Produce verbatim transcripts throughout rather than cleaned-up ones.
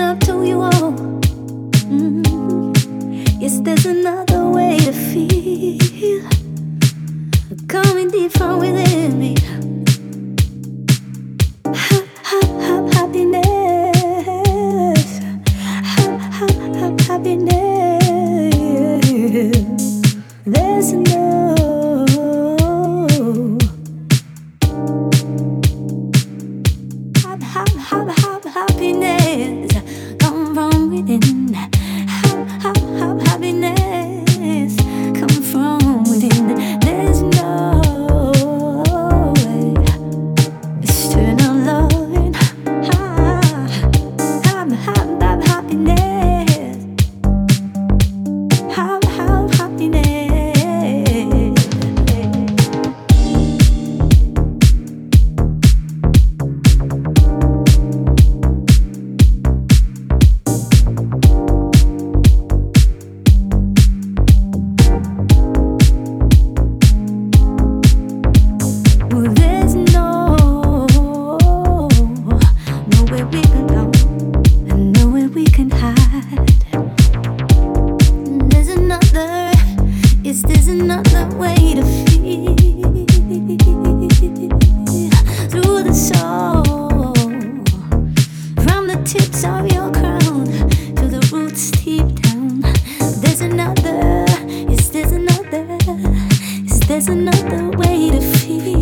up to you all. Mm. Yes, there's another way to feel, coming deep from within me. Ha, ha, ha, happiness. Ha, ha, ha, happiness. There's no hap, hap, hap, hap, happiness come from within. Hap, hap, hap, happiness come from within. There's no way external loving. Ha, hap, hap, hap, happiness. Hap, hap, happiness. Well, there's no nowhere we can go and nowhere we can hide. There's another, yes, there's another way to feel through the soul, from the tips of your crown to the roots deep down. There's another, yes, there's another, yes, there's another way to feel.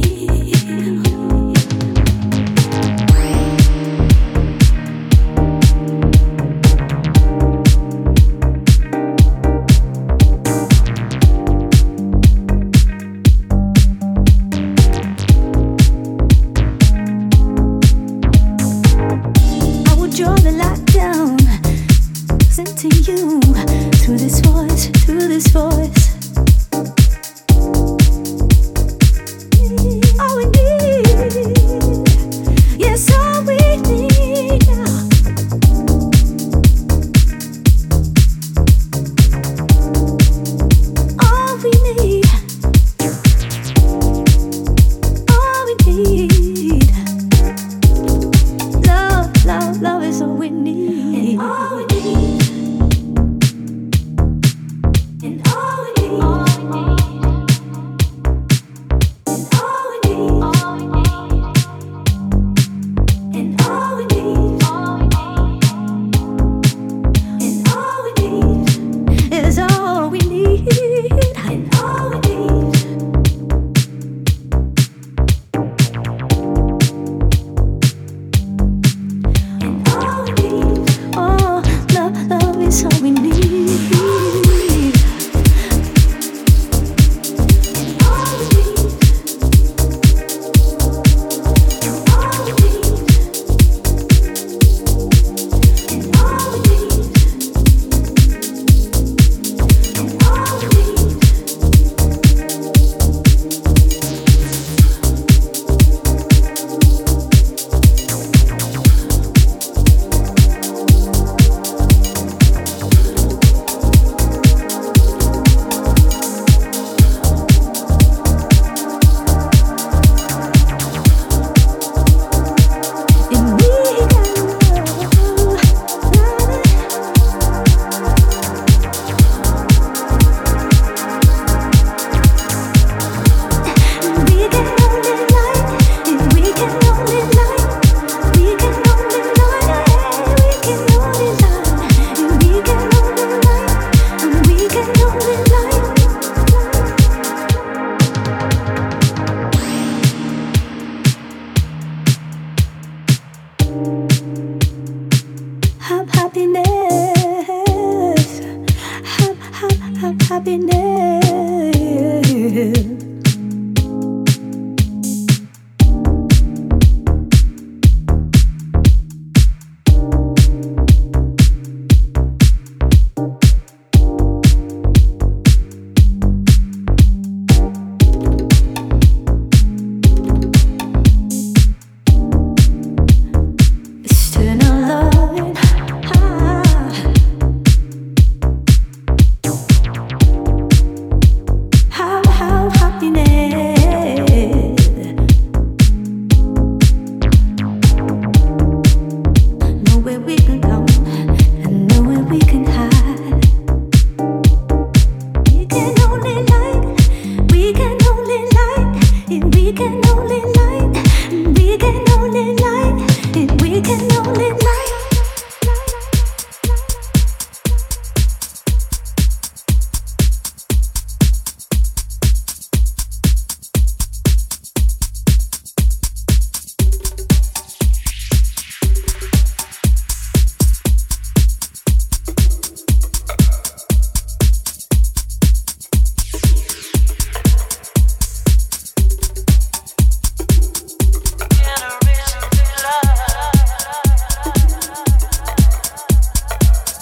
I would draw the light down, send to you through this voice, through this voice. we can hide.